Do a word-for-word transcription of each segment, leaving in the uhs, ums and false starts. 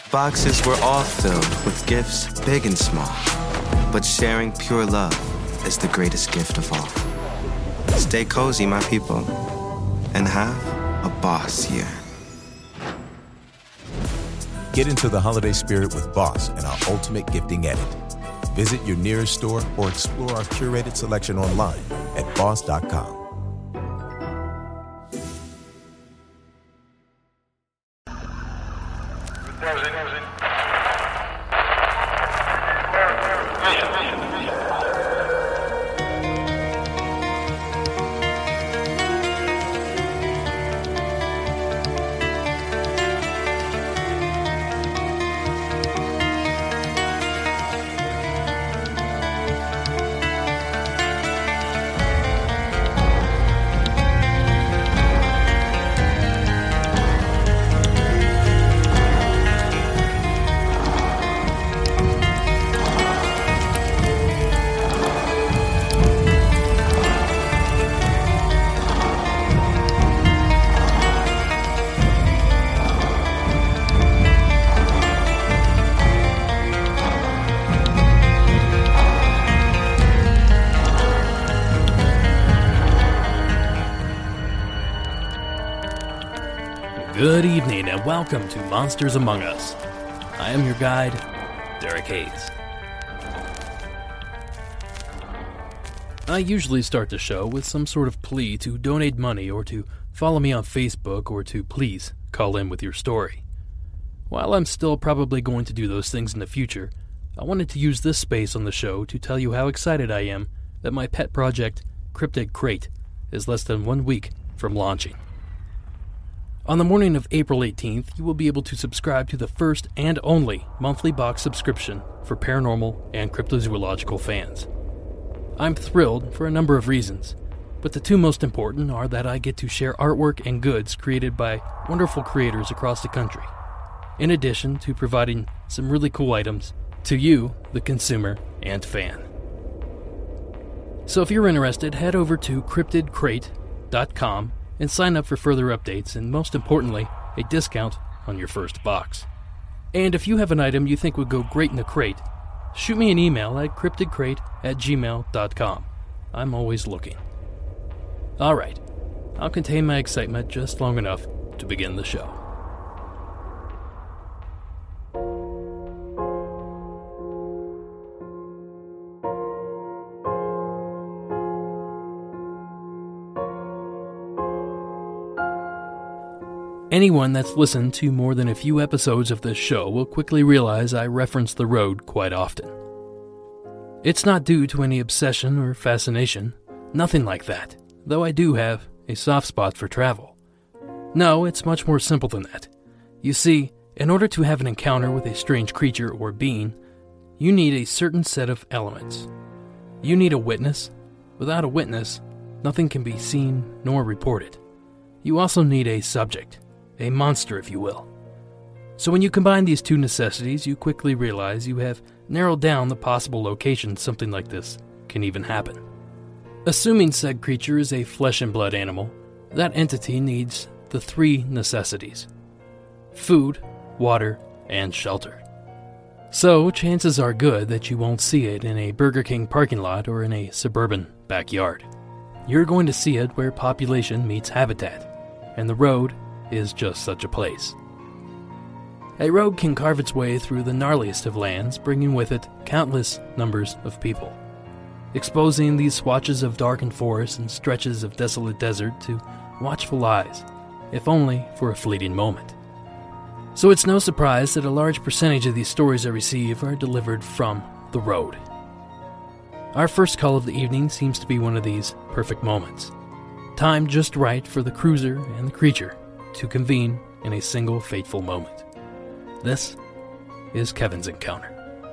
Boxes were all filled with gifts big and small. But sharing pure love is the greatest gift of all. Stay cozy, my people, and have a boss year. Get into the holiday spirit with Boss and our Ultimate Gifting Edit. Visit your nearest store or explore our curated selection online at boss dot com. Good evening and welcome to Monsters Among Us. I am your guide, Derek Hayes. I usually start the show with some sort of plea to donate money or to follow me on Facebook or to please call in with your story. While I'm still probably going to do those things in the future, I wanted to use this space on the show to tell you how excited I am that my pet project, Cryptid Crate, is less than one week from launching. On the morning of April eighteenth, you will be able to subscribe to the first and only monthly box subscription for paranormal and cryptozoological fans. I'm thrilled for a number of reasons, but the two most important are that I get to share artwork and goods created by wonderful creators across the country, in addition to providing some really cool items to you, the consumer and fan. So if you're interested, head over to cryptid crate dot com and sign up for further updates and, most importantly, a discount on your first box. And if you have an item you think would go great in a crate, shoot me an email at cryptid crate at gmail dot com. I'm always looking. Alright, I'll contain my excitement just long enough to begin the show. Anyone that's listened to more than a few episodes of this show will quickly realize I reference the road quite often. It's not due to any obsession or fascination, nothing like that, though I do have a soft spot for travel. No, it's much more simple than that. You see, in order to have an encounter with a strange creature or being, you need a certain set of elements. You need a witness. Without a witness, nothing can be seen nor reported. You also need a subject. A monster, if you will. So when you combine these two necessities, you quickly realize you have narrowed down the possible locations something like this can even happen. Assuming said creature is a flesh and blood animal, that entity needs the three necessities: food, water, and shelter. So chances are good that you won't see it in a Burger King parking lot or in a suburban backyard. You're going to see it where population meets habitat, and the road is just such a place. A road can carve its way through the gnarliest of lands, bringing with it countless numbers of people, exposing these swatches of darkened forest and stretches of desolate desert to watchful eyes, if only for a fleeting moment. So it's no surprise that a large percentage of these stories I receive are delivered from the road. Our first call of the evening seems to be one of these perfect moments, timed just right for the cruiser and the creature to convene in a single fateful moment. This is Kevin's encounter.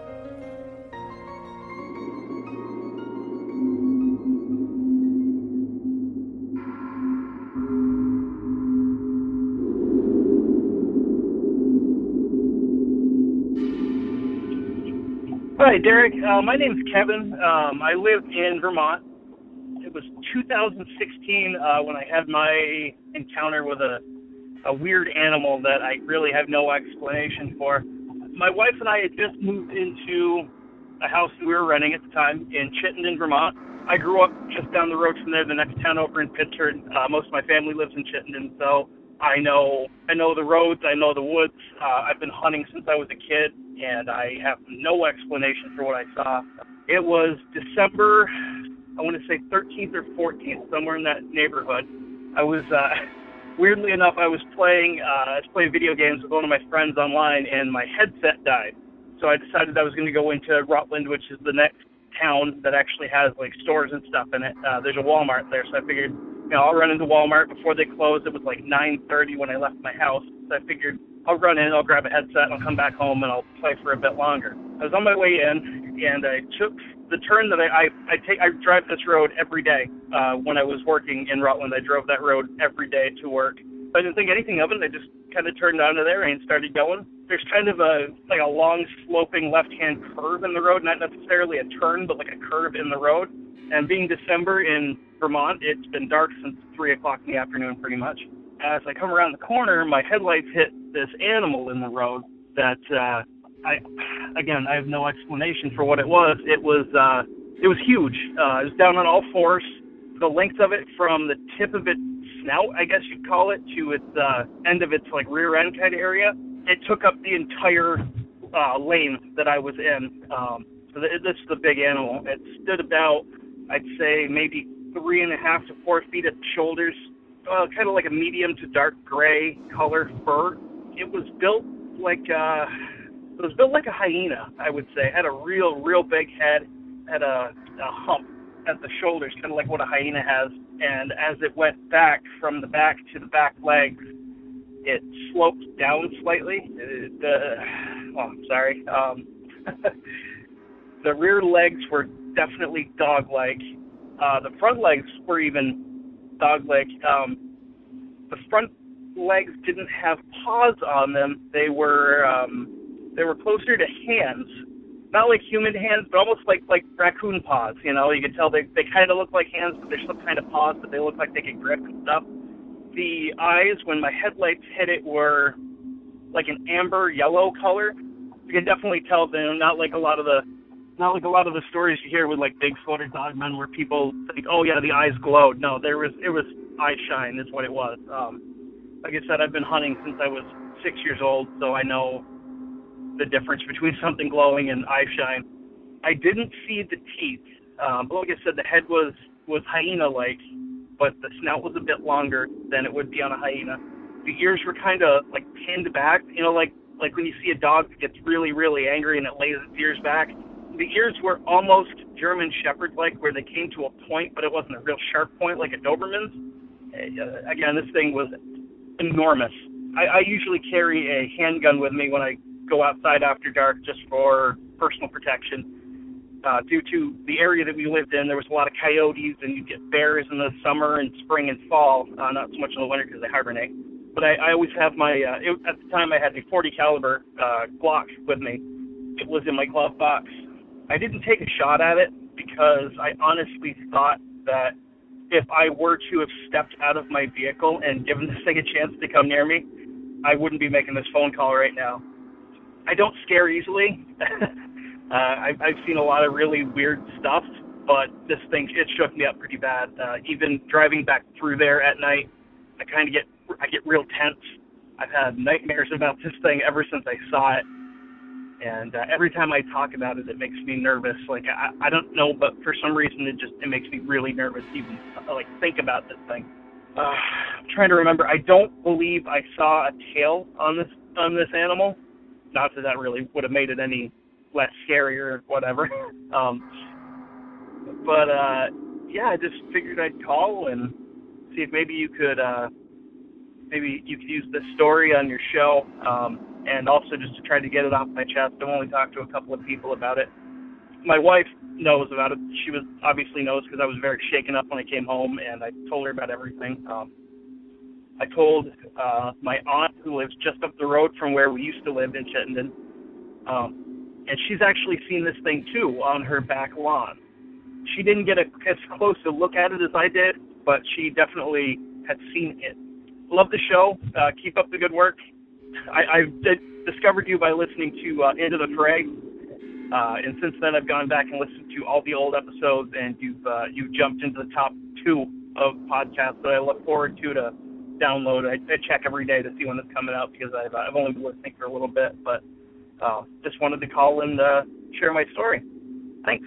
Hi, Derek. Uh, my name's Kevin. Um, I live in Vermont. It was two thousand sixteen uh, when I had my encounter with a a weird animal that I really have no explanation for. my wife and I had just moved into a house that we were renting at the time in Chittenden, Vermont. I grew up just down the road from there, the next town over in Pittsford. Uh, most of my family lives in Chittenden, so I know I know the roads, I know the woods. Uh, I've been hunting since I was a kid, and I have no explanation for what I saw. It was December, I want to say thirteenth or fourteenth, somewhere in that neighborhood. I was, uh, weirdly enough, I was playing, uh, I was playing video games with one of my friends online, and my headset died. So I decided I was going to go into Rutland, which is the next town that actually has like stores and stuff in it. Uh, there's a Walmart there, so I figured, you know, I'll run into Walmart before they close. It was like nine thirty when I left my house, so I figured I'll run in, I'll grab a headset, and I'll come back home, and I'll play for a bit longer. I was on my way in, and I took the turn that I I, I take. I drive this road every day. Uh, when I was working in Rutland, I drove that road every day to work. I didn't think anything of it. I just kind of turned onto there and started going. There's kind of a like a long sloping left-hand curve in the road, not necessarily a turn, but like a curve in the road. And being December in Vermont, it's been dark since three o'clock in the afternoon pretty much. As I come around the corner, my headlights hit this animal in the road that, uh, I, again, I have no explanation for what it was. It was, uh, it was huge. Uh, it was down on all fours. The length of it from the tip of its snout, I guess you'd call it, to its uh, end of its like rear end kind of area, it took up the entire uh, lane that I was in. Um, so th- this is a big animal. It stood about, I'd say, maybe three and a half to four feet at the shoulders, uh, kind of like a medium to dark gray color fur. It was built like uh, it was built like a hyena, I would say. It had a real, real big head, had a, a hump at the shoulders, kind of like what a hyena has. And as it went back from the back to the back legs, it sloped down slightly. The, oh, I'm sorry. Um, the rear legs were definitely dog-like. Uh, the front legs were even dog-like. Um, the front legs didn't have paws on them. They were um, they were closer to hands. Not like human hands, but almost like, like raccoon paws, you know. You can tell they, they kind of look like hands, but there's some kind of paws that they look like they can grip and stuff. The eyes, when my headlights hit it, were like an amber yellow color. You can definitely tell they're not like a lot of the not like a lot of the stories you hear with like Bigfoot or Dogmen where people think, oh yeah, the eyes glowed. No, there was it was eye shine is what it was. Um, like I said, I've been hunting since I was six years old, so I know the difference between something glowing and eye shine. I didn't see the teeth, um, but like I said, the head was, was hyena-like, but the snout was a bit longer than it would be on a hyena. The ears were kind of like pinned back, you know, like like when you see a dog that gets really, really angry and it lays its ears back. The ears were almost German Shepherd-like, where they came to a point, but it wasn't a real sharp point like a Doberman's. Uh, again, this thing was enormous. I, I usually carry a handgun with me when I go outside after dark just for personal protection. Uh, due to the area that we lived in, there was a lot of coyotes, and you get bears in the summer and spring and fall, uh, not so much in the winter because they hibernate. But I, I always have my, uh, it, at the time I had a forty caliber uh, Glock with me. It was in my glove box. I didn't take a shot at it because I honestly thought that if I were to have stepped out of my vehicle and given this thing a chance to come near me, I wouldn't be making this phone call right now. I don't scare easily. uh, I've, I've seen a lot of really weird stuff, but this thing, it shook me up pretty bad. Uh, even driving back through there at night, I kind of get, I get real tense. I've had nightmares about this thing ever since I saw it. And uh, every time I talk about it, it makes me nervous. Like, I, I don't know, but for some reason, it just, it makes me really nervous to even, uh, like, think about this thing. Uh, I'm trying to remember. I don't believe I saw a tail on this, on this animal. Not that that really would have made it any less scary or whatever. um, but, uh, yeah, I just figured I'd call and see if maybe you could, uh, maybe you could use this story on your show, um, and also just to try to get it off my chest. I've only talked to a couple of people about it. My wife knows about it. She was obviously knows because I was very shaken up when I came home, and I told her about everything. Um, I told uh, my aunt, who lives just up the road from where we used to live in Chittenden, um, and she's actually seen this thing, too, on her back lawn. She didn't get a, as close a look at it as I did, but she definitely had seen it. Love the show. Uh, keep up the good work. I, I did, discovered you by listening to uh, Into the Fray, uh, and since then I've gone back and listened to all the old episodes, and you've uh, you've jumped into the top two of podcasts that I look forward to to download. I, I check every day to see when it's coming out because I've I've only been listening for a little bit, but uh, just wanted to call and uh, share my story. Thanks.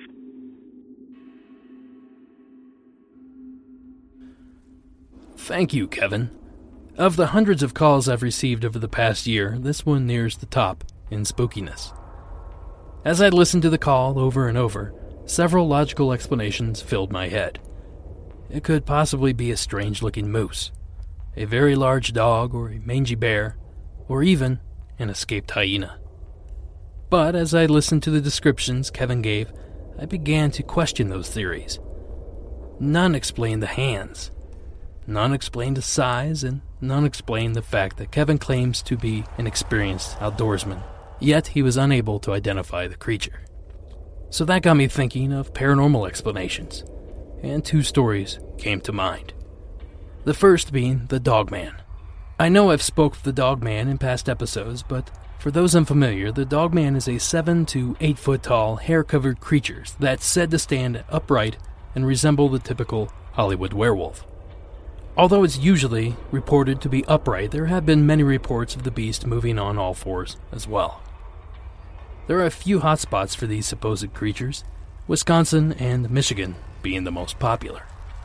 Thank you, Kevin. Of the hundreds of calls I've received over the past year, this one nears the top in spookiness. As I listened to the call over and over, several logical explanations filled my head. It could possibly be a strange-looking moose, a very large dog, or a mangy bear, or even an escaped hyena. But as I listened to the descriptions Kevin gave, I began to question those theories. None explained the hands. None explained the size, and none explained the fact that Kevin claims to be an experienced outdoorsman, yet he was unable to identify the creature. So that got me thinking of paranormal explanations, and two stories came to mind. The first being the Dogman. I know I've spoke of the Dogman in past episodes, but for those unfamiliar, the Dogman is a seven to eight foot tall, hair-covered creature that's said to stand upright and resemble the typical Hollywood werewolf. Although it's usually reported to be upright, there have been many reports of the beast moving on all fours as well. There are a few hotspots for these supposed creatures, Wisconsin and Michigan being the most popular.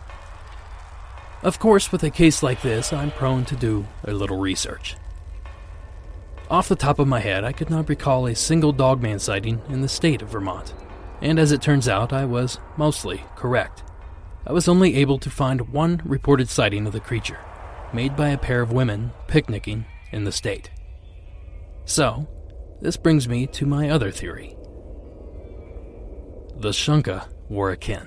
Of course, with a case like this, I'm prone to do a little research. Off the top of my head, I could not recall a single Dogman sighting in the state of Vermont, and as it turns out, I was mostly correct. I was only able to find one reported sighting of the creature, made by a pair of women picnicking in the state. So, this brings me to my other theory. The Shunka Warakin.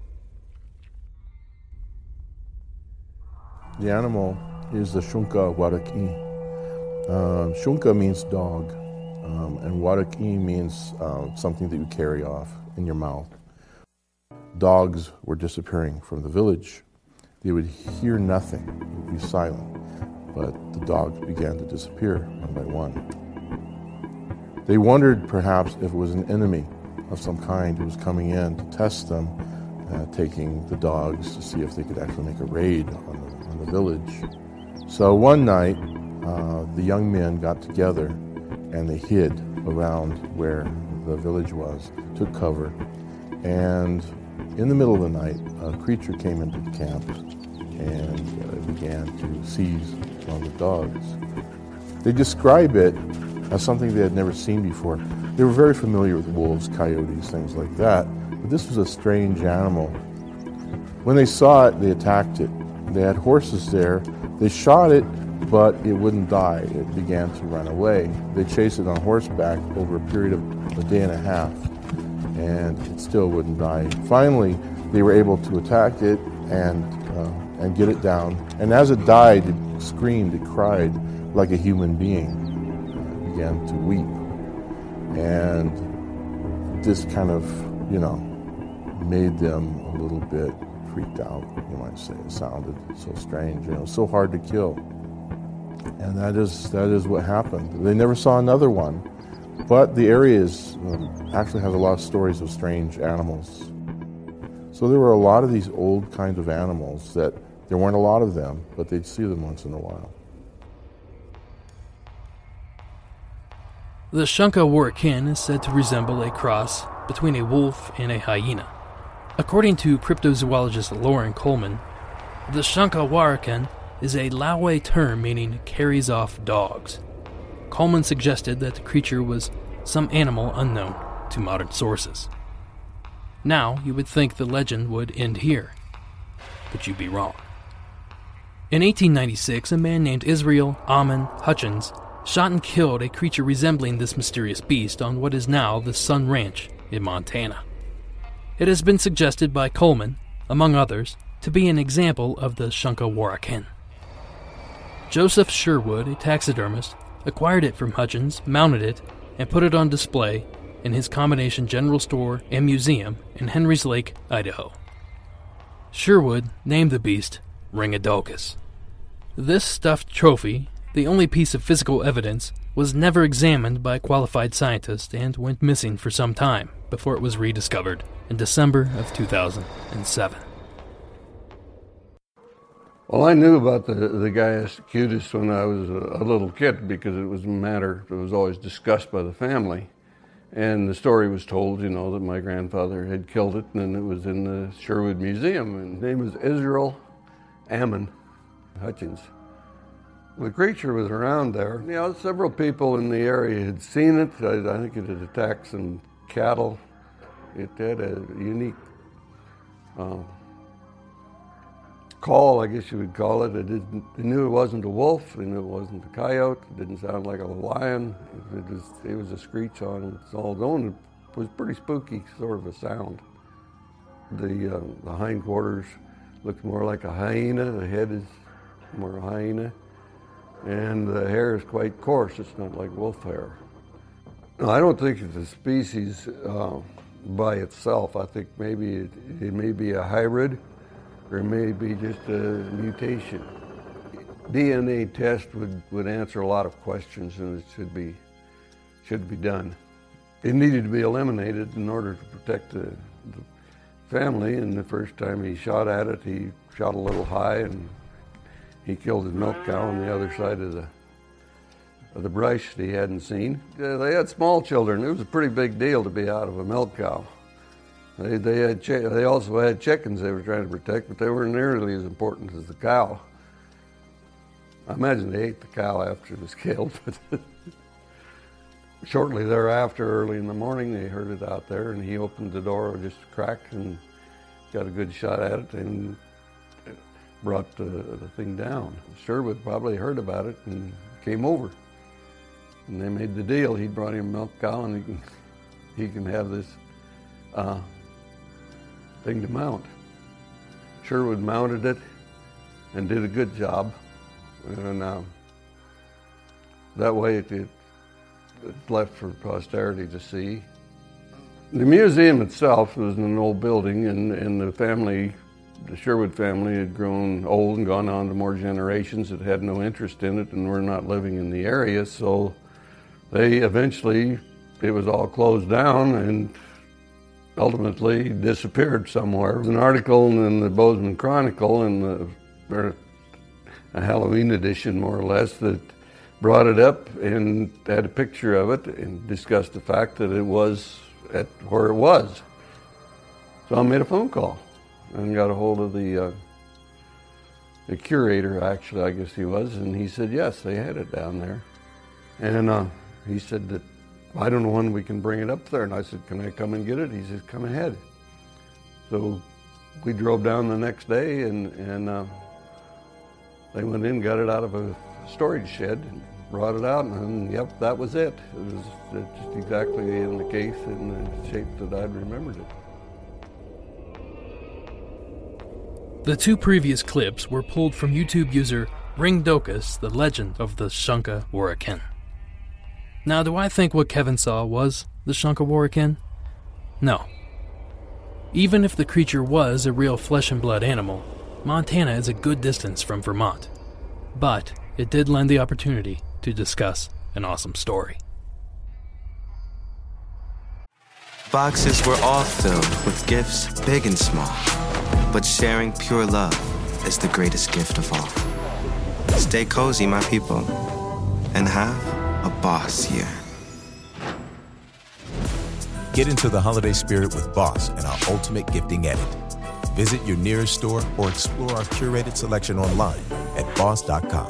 The animal is the Shunka Warakin. Uh, Shunka means dog, um, and Warakin means uh, something that you carry off in your mouth. Dogs were disappearing from the village. They would hear nothing, it would be silent, but the dogs began to disappear one by one. They wondered perhaps if it was an enemy of some kind who was coming in to test them, uh, taking the dogs to see if they could actually make a raid on the, on the village. So one night, uh, the young men got together and they hid around where the village was, took cover, and in the middle of the night, a creature came into the camp and uh, began to seize one of the dogs. They describe it as something they had never seen before. They were very familiar with wolves, coyotes, things like that, but this was a strange animal. When they saw it, they attacked it. They had horses there. They shot it, but it wouldn't die. It began to run away. They chased it on horseback over a period of a day and a half, and it still wouldn't die. Finally, they were able to attack it and uh, and get it down. And as it died, it screamed, it cried like a human being. It began to weep. And this kind of, you know, made them a little bit freaked out, you might say. It sounded so strange, you know, so hard to kill. And that is that is what happened. They never saw another one. But the area is, um, actually has a lot of stories of strange animals. So there were a lot of these old kinds of animals that there weren't a lot of them, but they'd see them once in a while. The Shunka Warakin is said to resemble a cross between a wolf and a hyena. According to cryptozoologist Lauren Coleman, the Shunka Warakin is a Lawe term meaning carries off dogs. Coleman suggested that the creature was some animal unknown to modern sources. Now, you would think the legend would end here, but you'd be wrong. In eighteen ninety-six, a man named Israel Ammon Hutchins shot and killed a creature resembling this mysterious beast on what is now the Sun Ranch in Montana. It has been suggested by Coleman, among others, to be an example of the Shunka Warakin. Joseph Sherwood, a taxidermist, acquired it from Hutchins, mounted it, and put it on display in his combination general store and museum in Henry's Lake, Idaho. Sherwood named the beast Ringadocus. This stuffed trophy, the only piece of physical evidence was never examined by qualified scientists and went missing for some time before it was rediscovered in December of two thousand seven. Well, I knew about the, the Gaius acutus when I was a, a little kid because it was a matter that was always discussed by the family. And the story was told, you know, that my grandfather had killed it, and it was in the Sherwood Museum. And his name was Israel Ammon Hutchins. The creature was around there. You know, several people in the area had seen it. I, I think it had attacked some cattle. It had a unique uh, call, I guess you would call it. It didn't, they knew it wasn't a wolf. They knew it wasn't a coyote. It didn't sound like a lion. It, it, was, it was a screech on its own. It was pretty spooky sort of a sound. The, uh, the hindquarters looked more like a hyena. The head is more hyena. And the hair is quite coarse. It's not like wolf hair. No, I don't think it's a species uh, by itself. I think maybe it, it may be a hybrid, or it may be just a mutation. D N A test would, would answer a lot of questions, and it should be should be done. It needed to be eliminated in order to protect the, the family. And the first time he shot at it, he shot a little high, and he killed his milk cow on the other side of the of the brush that he hadn't seen. Uh, they had small children. It was a pretty big deal to be out of a milk cow. They they had chi- they also had chickens they were trying to protect, but they weren't nearly as important as the cow. I imagine they ate the cow after it was killed, but shortly thereafter, early in the morning, they heard it out there, and he opened the door just a crack and got a good shot at it and brought the, the thing down. Sherwood probably heard about it and came over. And they made the deal. He brought him a milk cow, and he can, he can have this uh, thing to mount. Sherwood mounted it and did a good job. And uh, that way it, it, it's left for posterity to see. The museum itself was in an old building, and, and the family, the Sherwood family, had grown old and gone on to more generations that had no interest in it and were not living in the area. So they eventually, it was all closed down and ultimately disappeared somewhere. There was an article in the Bozeman Chronicle, in the, a Halloween edition more or less, that brought it up and had a picture of it and discussed the fact that it was at where it was. So I made a phone call and got a hold of the uh, the curator, actually, I guess he was, and he said, yes, they had it down there. And uh, he said that, I don't know when we can bring it up there. And I said, can I come and get it? He said, come ahead. So we drove down the next day, and, and uh, they went in, got it out of a storage shed, and brought it out, and yep, that was it. It was just exactly in the case, in the shape that I'd remembered it. The two previous clips were pulled from YouTube user Ringdokus, the legend of the Shunka Warakin. Now, do I think what Kevin saw was the Shunka Warakin? No. Even if the creature was a real flesh and blood animal, Montana is a good distance from Vermont. But it did lend the opportunity to discuss an awesome story. Boxes were all filled with gifts, big and small. But sharing pure love is the greatest gift of all. Stay cozy, my people, and have a boss year. Get into the holiday spirit with Boss and our Ultimate Gifting Edit. Visit your nearest store or explore our curated selection online at boss dot com.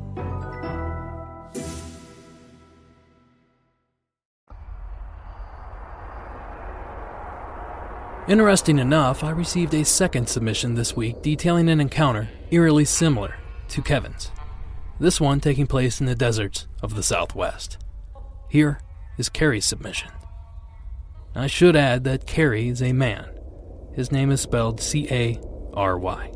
Interesting enough, I received a second submission this week detailing an encounter eerily similar to Kevin's. This one taking place in the deserts of the Southwest. Here is Carrie's submission. I should add that Carrie is a man. His name is spelled C A R Y.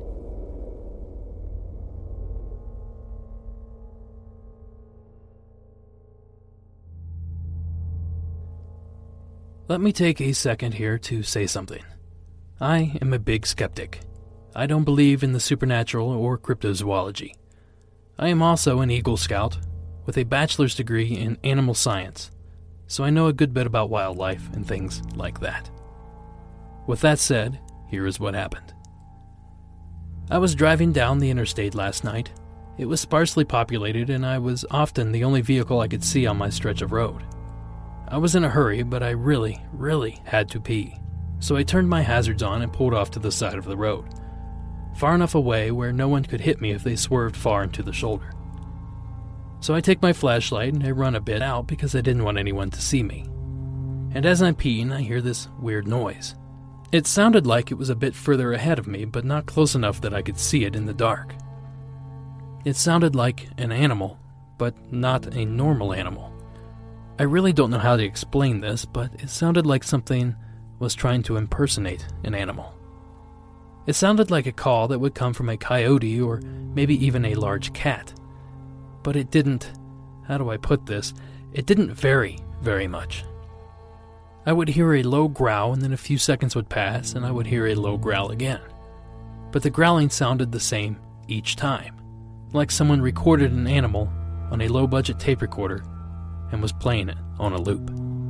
Let me take a second here to say something. I am a big skeptic. I don't believe in the supernatural or cryptozoology. I am also an Eagle Scout, with a bachelor's degree in animal science, so I know a good bit about wildlife and things like that. With that said, here is what happened. I was driving down the interstate last night. It was sparsely populated, and I was often the only vehicle I could see on my stretch of road. I was in a hurry, but I really, really had to pee, so I turned my hazards on and pulled off to the side of the road, far enough away where no one could hit me if they swerved far into the shoulder. So I take my flashlight and I run a bit out because I didn't want anyone to see me. And as I'm peeing, I hear this weird noise. It sounded like it was a bit further ahead of me, but not close enough that I could see it in the dark. It sounded like an animal, but not a normal animal. I really don't know how to explain this, but it sounded like something was trying to impersonate an animal. It sounded like a call that would come from a coyote or maybe even a large cat. But it didn't, how do I put this, it didn't vary very much. I would hear a low growl and then a few seconds would pass and I would hear a low growl again. But the growling sounded the same each time, like someone recorded an animal on a low-budget tape recorder and was playing it on a loop.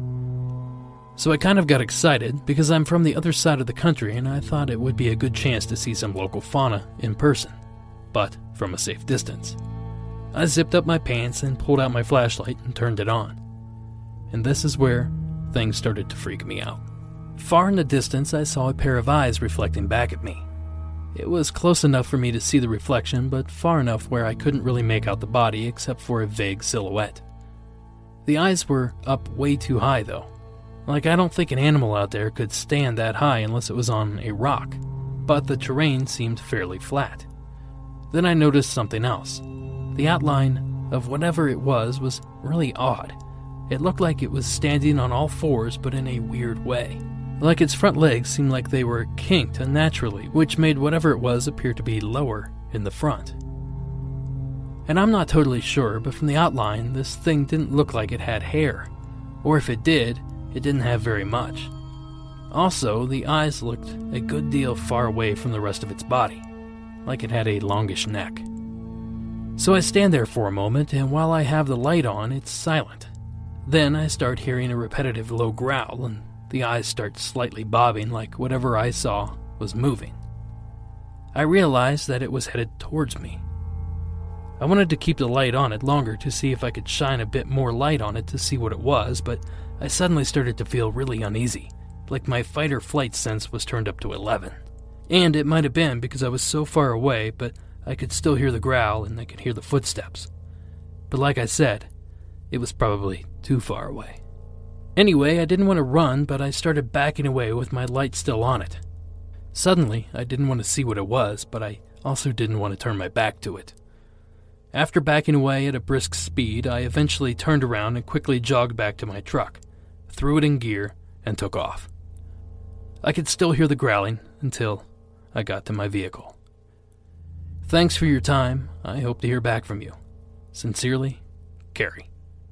So I kind of got excited because I'm from the other side of the country and I thought it would be a good chance to see some local fauna in person, but from a safe distance. I zipped up my pants and pulled out my flashlight and turned it on. And this is where things started to freak me out. Far in the distance, I saw a pair of eyes reflecting back at me. It was close enough for me to see the reflection, but far enough where I couldn't really make out the body except for a vague silhouette. The eyes were up way too high, though. Like, I don't think an animal out there could stand that high unless it was on a rock, but the terrain seemed fairly flat. Then I noticed something else. The outline of whatever it was was really odd. It looked like it was standing on all fours, but in a weird way. Like its front legs seemed like they were kinked unnaturally, which made whatever it was appear to be lower in the front. And I'm not totally sure, but from the outline, this thing didn't look like it had hair. Or if it did, it didn't have very much. Also, the eyes looked a good deal far away from the rest of its body, like it had a longish neck. So I stand there for a moment, and while I have the light on, it's silent. Then I start hearing a repetitive low growl, and the eyes start slightly bobbing like whatever I saw was moving. I realized that it was headed towards me. I wanted to keep the light on it longer to see if I could shine a bit more light on it to see what it was, but I suddenly started to feel really uneasy, like my fight or flight sense was turned up to eleven. And it might have been because I was so far away, but I could still hear the growl and I could hear the footsteps. But like I said, it was probably too far away. Anyway, I didn't want to run, but I started backing away with my light still on it. Suddenly, I didn't want to see what it was, but I also didn't want to turn my back to it. After backing away at a brisk speed, I eventually turned around and quickly jogged back to my truck, threw it in gear, and took off. I could still hear the growling until I got to my vehicle. Thanks for your time. I hope to hear back from you. Sincerely, Carrie.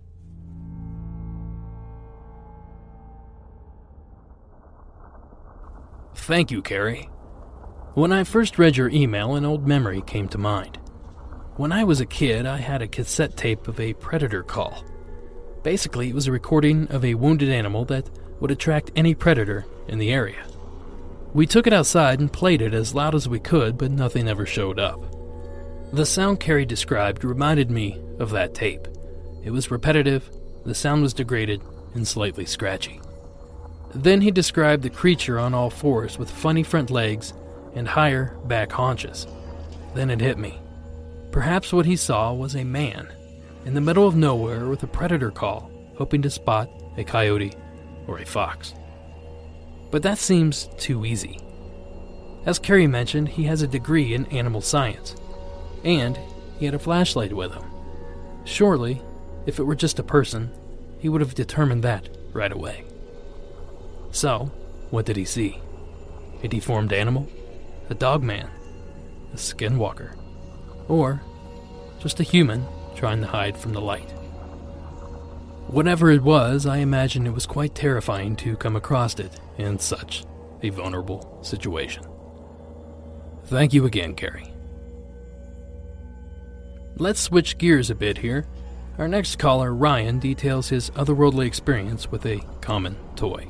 Thank you, Carrie. When I first read your email, an old memory came to mind. When I was a kid, I had a cassette tape of a predator call. Basically, it was a recording of a wounded animal that would attract any predator in the area. We took it outside and played it as loud as we could, but nothing ever showed up. The sound Carrie described reminded me of that tape. It was repetitive, the sound was degraded, and slightly scratchy. Then he described the creature on all fours with funny front legs and higher back haunches. Then it hit me. Perhaps what he saw was a man in the middle of nowhere with a predator call, hoping to spot a coyote or a fox. But that seems too easy. As Carrie mentioned, he has a degree in animal science, and he had a flashlight with him. Surely, if it were just a person, he would have determined that right away. So, what did he see? A deformed animal? A dogman? A skinwalker? Or just a human trying to hide from the light? Whatever it was, I imagine it was quite terrifying to come across it in such a vulnerable situation. Thank you again, Carrie. Let's switch gears a bit here. Our next caller, Ryan, details his otherworldly experience with a common toy.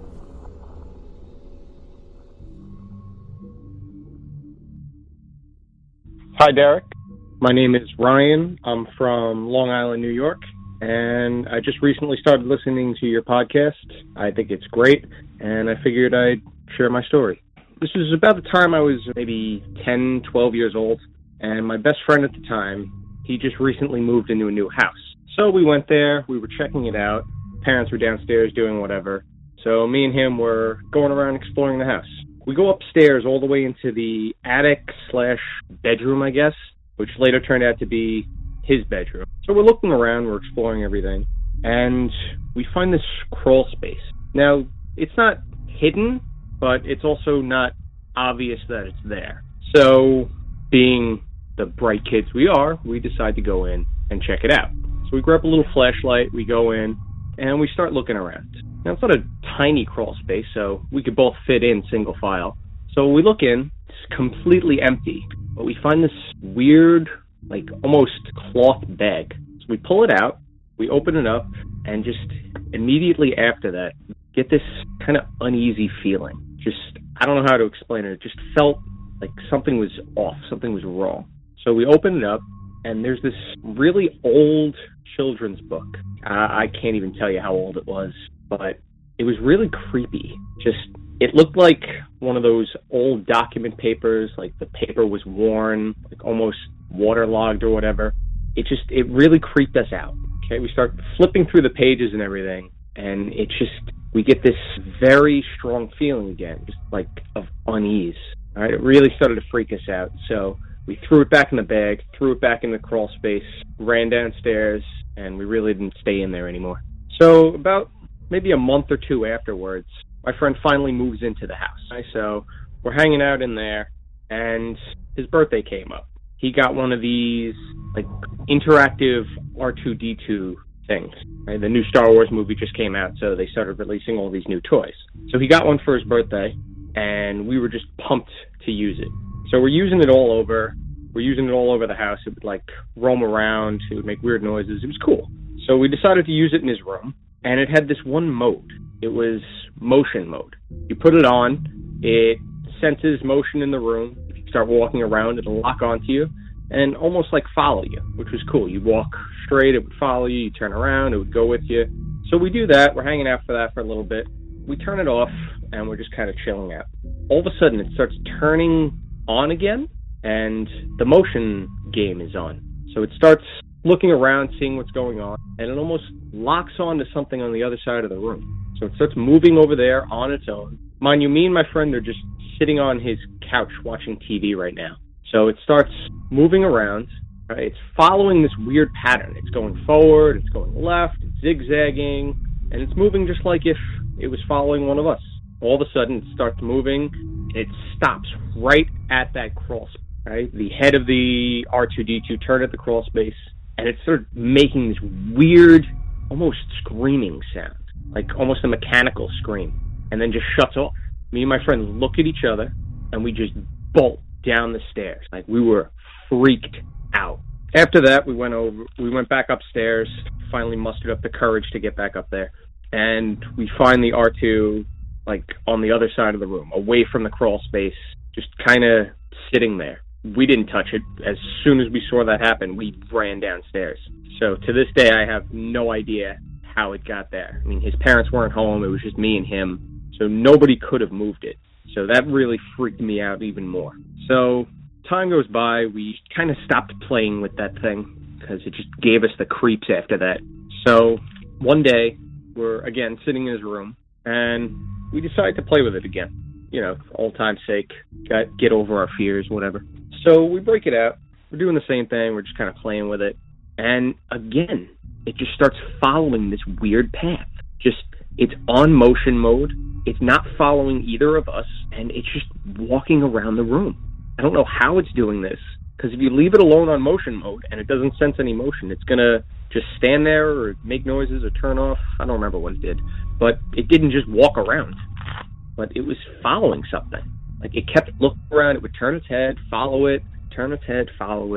Hi, Derek. My name is Ryan. I'm from Long Island, New York, and I just recently started listening to your podcast. I think it's great, and I figured I'd share my story. This was about the time I was maybe ten, twelve years old, and my best friend at the time, he just recently moved into a new house. So we went there, we were checking it out, parents were downstairs doing whatever, so me and him were going around exploring the house. We go upstairs all the way into the attic slash bedroom, I guess, which later turned out to be his bedroom. So we're looking around, we're exploring everything, and we find this crawl space. Now, it's not hidden, but it's also not obvious that it's there. So, being the bright kids we are, we decide to go in and check it out. So we grab a little flashlight, we go in, and we start looking around. Now, it's not a tiny crawl space, so we could both fit in single file. So we look in, it's completely empty, but we find this weird, like, almost cloth bag. So we pull it out, we open it up, and just immediately after that, get this kind of uneasy feeling. Just, I don't know how to explain it. It just felt like something was off, something was wrong. So we open it up, and there's this really old children's book. Uh, I can't even tell you how old it was, but it was really creepy. Just, it looked like one of those old document papers, like the paper was worn, like almost waterlogged or whatever. It just, it really creeped us out. Okay, we start flipping through the pages and everything, and it just, we get this very strong feeling again, just like of unease. All right, it really started to freak us out. So we threw it back in the bag, threw it back in the crawl space, ran downstairs, and we really didn't stay in there anymore. So about maybe a month or two afterwards, my friend finally moves into the house. Right? So we're hanging out in there, and his birthday came up. He got one of these like interactive R two D two things. Right? The new Star Wars movie just came out, so they started releasing all these new toys. So he got one for his birthday, and we were just pumped to use it. So we're using it all over. We're using it all over the house. It would like roam around. It would make weird noises. It was cool. So we decided to use it in his room, and it had this one mode. It was motion mode. You put it on, it senses motion in the room. If you start walking around, it'll lock onto you and almost like follow you, which was cool. You walk straight, it would follow you. You turn around, it would go with you. So we do that. We're hanging out for that for a little bit. We turn it off, and we're just kind of chilling out. All of a sudden, it starts turning on again, and the motion game is on. So it starts looking around, seeing what's going on, and it almost locks onto something on the other side of the room. So it starts moving over there on its own. Mind you, me and my friend are just sitting on his couch watching T V right now. So it starts moving around. Right? It's following this weird pattern. It's going forward, it's going left, it's zigzagging, and it's moving just like if it was following one of us. All of a sudden, it starts moving, and it stops right at that crawl space. Right? The head of the R two D two turned at the crawl space, and it started making this weird, almost screaming sound, like almost a mechanical scream, and then just shuts off. Me and my friend look at each other, and we just bolt down the stairs. Like, we were freaked out. After that, we went over, we went back upstairs, finally mustered up the courage to get back up there, and we find the R two, like, on the other side of the room, away from the crawl space, just kind of sitting there. We didn't touch it. As soon as we saw that happen, we ran downstairs. So to this day, I have no idea how it got there. I mean, his parents weren't home. It was just me and him. So nobody could have moved it. So that really freaked me out even more. So time goes by. We kind of stopped playing with that thing because it just gave us the creeps after that. So one day, we're, again, sitting in his room, and we decided to play with it again. You know, old time's sake, got, get over our fears, whatever. So we break it out. We're doing the same thing. We're just kind of playing with it. And again, it just starts following this weird path. Just, it's on motion mode. It's not following either of us. And it's just walking around the room. I don't know how it's doing this. Because if you leave it alone on motion mode and it doesn't sense any motion, it's going to just stand there or make noises or turn off. I don't remember what it did. But it didn't just walk around. But it was following something. Like, it kept looking around. It would turn its head, follow it, turn its head, follow it.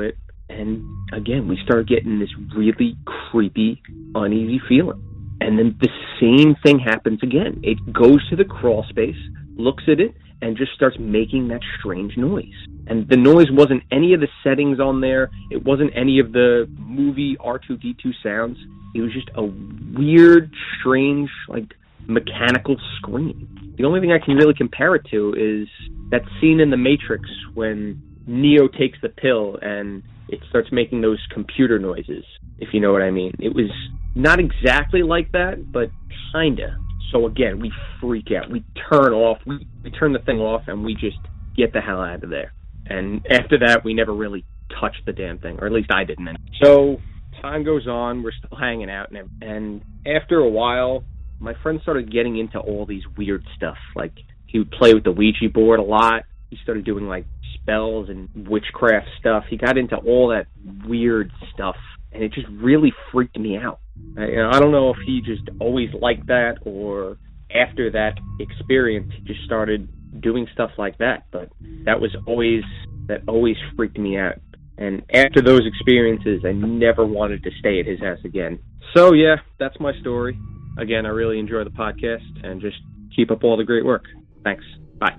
And again, we started getting this really creepy, uneasy feeling. And then the same thing happens again. It goes to the crawl space, looks at it, and just starts making that strange noise. And the noise wasn't any of the settings on there. It wasn't any of the movie R two D two sounds. It was just a weird, strange, like, mechanical scream. The only thing I can really compare it to is that scene in The Matrix when Neo takes the pill and it starts making those computer noises, if you know what I mean. It was not exactly like that, but kinda. So again, we freak out. We turn off. We, we turn the thing off, and we just get the hell out of there. And after that, we never really touched the damn thing, or at least I didn't. So time goes on. We're still hanging out, and, and after a while, my friend started getting into all these weird stuff. Like, he would play with the Ouija board a lot. He started doing, like, spells and witchcraft stuff. He got into all that weird stuff, and it just really freaked me out. I, you know, I don't know if he just always liked that, or after that experience, he just started doing stuff like that. But that was always, that always freaked me out. And after those experiences, I never wanted to stay at his house again. So yeah, that's my story. Again, I really enjoy the podcast, and just keep up all the great work. Thanks. Bye.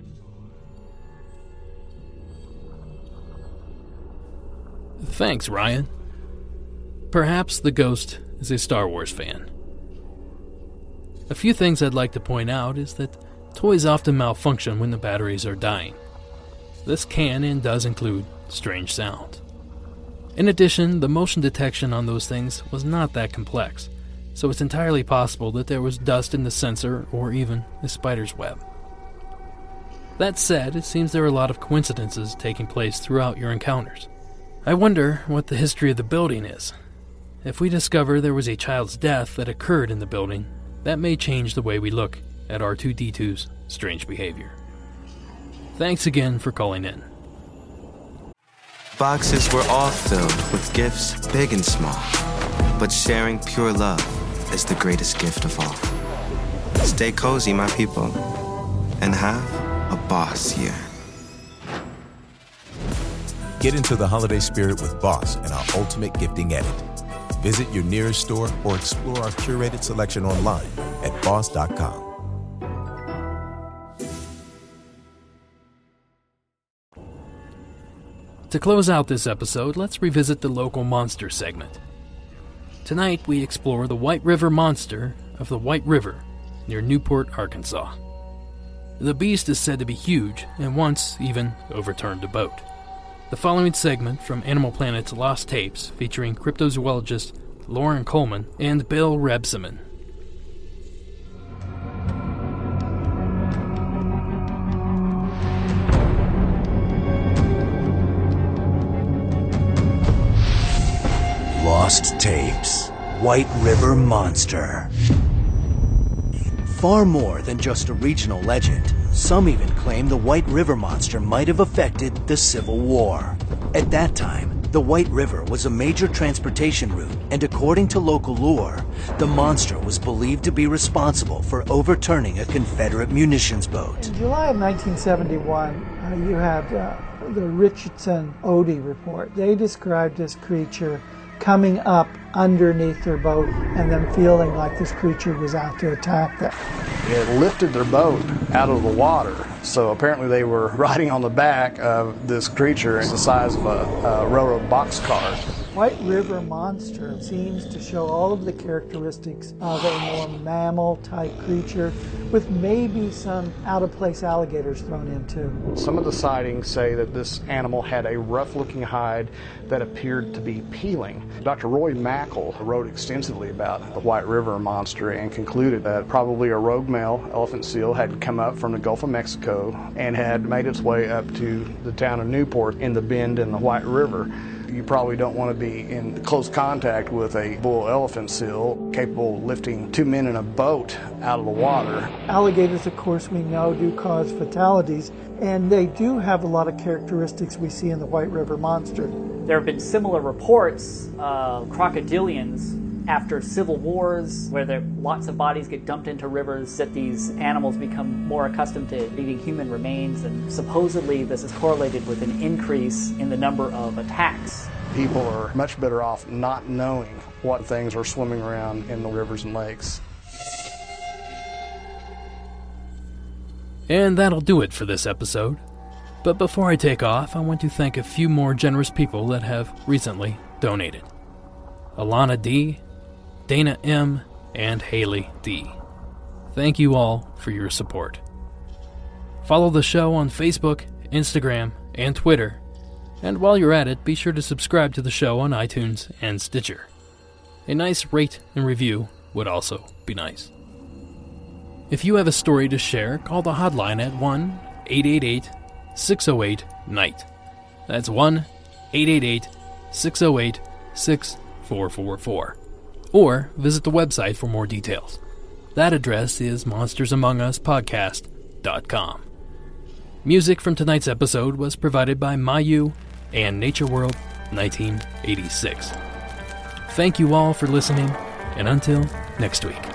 Thanks, Ryan. Perhaps the ghost is a Star Wars fan. A few things I'd like to point out is that toys often malfunction when the batteries are dying. This can and does include strange sounds. In addition, the motion detection on those things was not that complex, so it's entirely possible that there was dust in the sensor or even a spider's web. That said, it seems there are a lot of coincidences taking place throughout your encounters. I wonder what the history of the building is. If we discover there was a child's death that occurred in the building, that may change the way we look at R two D two's strange behavior. Thanks again for calling in. Boxes were all filled with gifts, big and small. But sharing pure love is the greatest gift of all. Stay cozy, my people, and have a boss year. Get into the holiday spirit with Boss and our Ultimate Gifting Edit. Visit your nearest store or explore our curated selection online at boss dot com. To close out this episode, let's revisit the local monster segment. Tonight, we explore the White River Monster of the White River near Newport, Arkansas. The beast is said to be huge and once even overturned a boat. The following segment from Animal Planet's Lost Tapes, featuring cryptozoologist Lauren Coleman and Bill Rebsamen. Lost Tapes, White River Monster. Far more than just a regional legend, some even claim the White River Monster might have affected the Civil War. At that time, the White River was a major transportation route, and according to local lore, the monster was believed to be responsible for overturning a Confederate munitions boat. In July of nineteen seventy-one, uh, you had uh, the Richardson-Odie report. They described this creature coming up underneath their boat and then feeling like this creature was out to attack them. It lifted their boat out of the water, so apparently they were riding on the back of this creature the size of a, a railroad boxcar. White River Monster seems to show all of the characteristics of a more mammal-type creature with maybe some out-of-place alligators thrown in too. Some of the sightings say that this animal had a rough-looking hide that appeared to be peeling. Doctor Roy Mackle wrote extensively about the White River Monster and concluded that probably a rogue male elephant seal had come up from the Gulf of Mexico and had made its way up to the town of Newport in the bend in the White River. You probably don't want to be in close contact with a bull elephant seal capable of lifting two men in a boat out of the water. Alligators, of course, we know do cause fatalities, and they do have a lot of characteristics we see in the White River Monster. There have been similar reports of crocodilians after civil wars where there, lots of bodies get dumped into rivers, that these animals become more accustomed to eating human remains, and supposedly this is correlated with an increase in the number of attacks People are much better off not knowing what things are swimming around in the rivers and lakes. And that'll do it for this episode. But before I take off, I want to thank a few more generous people that have recently donated. Alana D., Dana M., and Haley D. Thank you all for your support. Follow the show on Facebook, Instagram, and Twitter. And while you're at it, be sure to subscribe to the show on iTunes and Stitcher. A nice rate and review would also be nice. If you have a story to share, call the hotline at one eight eight eight, six oh eight, N I G H T. That's one eight eight eight, six oh eight, six four four four. Or visit the website for more details. That address is monsters among us podcast dot com. Music from tonight's episode was provided by Mayu and Nature World nineteen eighty-six. Thank you all for listening, and until next week.